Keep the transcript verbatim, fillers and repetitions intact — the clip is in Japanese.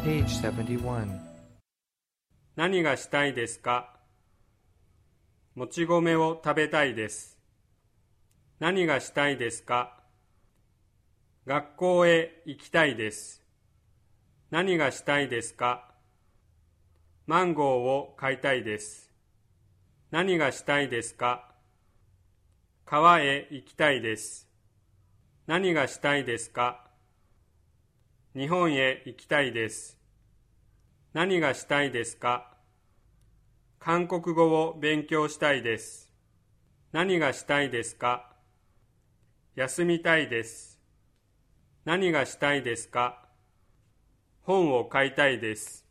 Page seventy-one. 何がしたいですか？もち米を食べたいです。何がしたいですか？学校へ行きたいです。何がしたいですか？マンゴーを買いたいです。何がしたいですか？川へ行きたいです。何がしたいですか？日本へ行きたいです。何がしたいですか？韓国語を勉強したいです。何がしたいですか？休みたいです。何がしたいですか？本を買いたいです。